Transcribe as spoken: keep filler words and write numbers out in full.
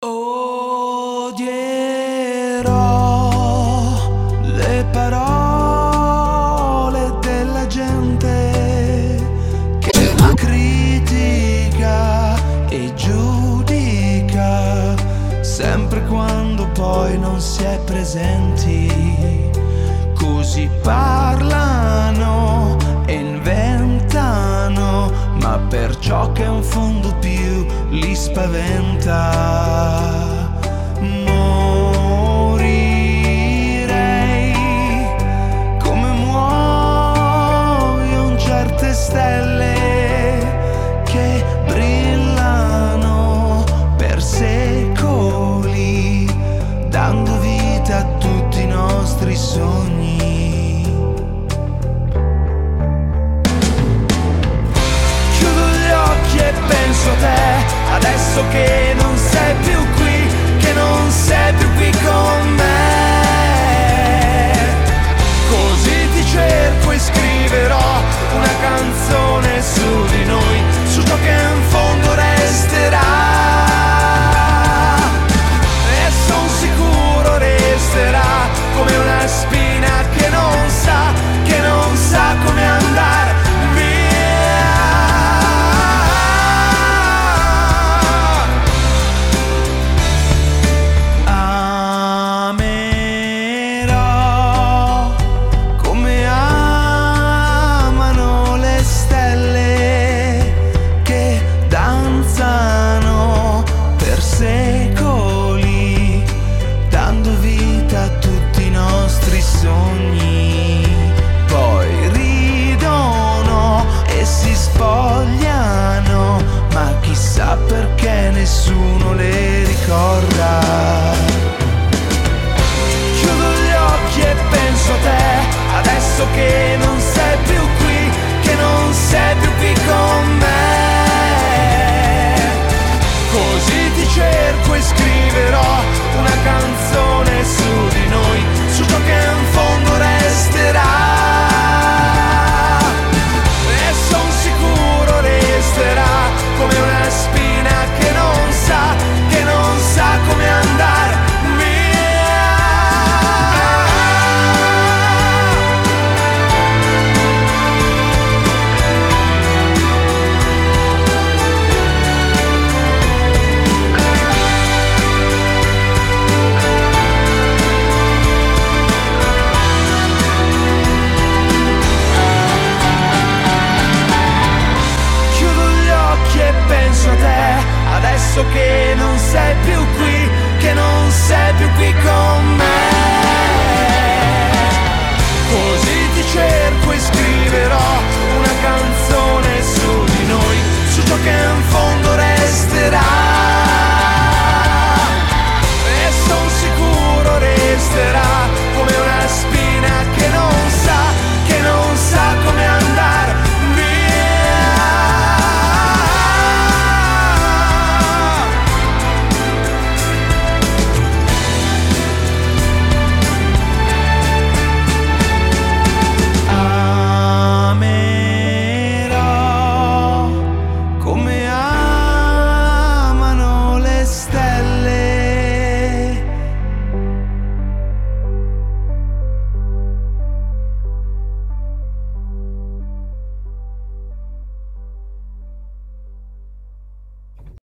Odierò le parole della gente che critica e giudica, sempre quando poi non si è presenti. Così parlano e inventano, ma per ciò che in fondo più li spaventa. Morirei come muoiono certe stelle che brillano per secoli, dando vita a tutti i nostri sogni. Chiudo gli occhi e penso a te, adesso che non sei più qui, che non sei più qui con me. Così ti cerco e scriverò una canzone su di noi, su ciò che in fondo resterà. E son sicuro resterà come una spina che non sa, che non sa come andare sogni, poi ridono e si spogliano, ma chissà perché nessuno le ricorda. Chiudo gli occhi e penso a te, adesso che non sei più qui, che non sei più qui con me. Così ti cerco e scriverò una canzone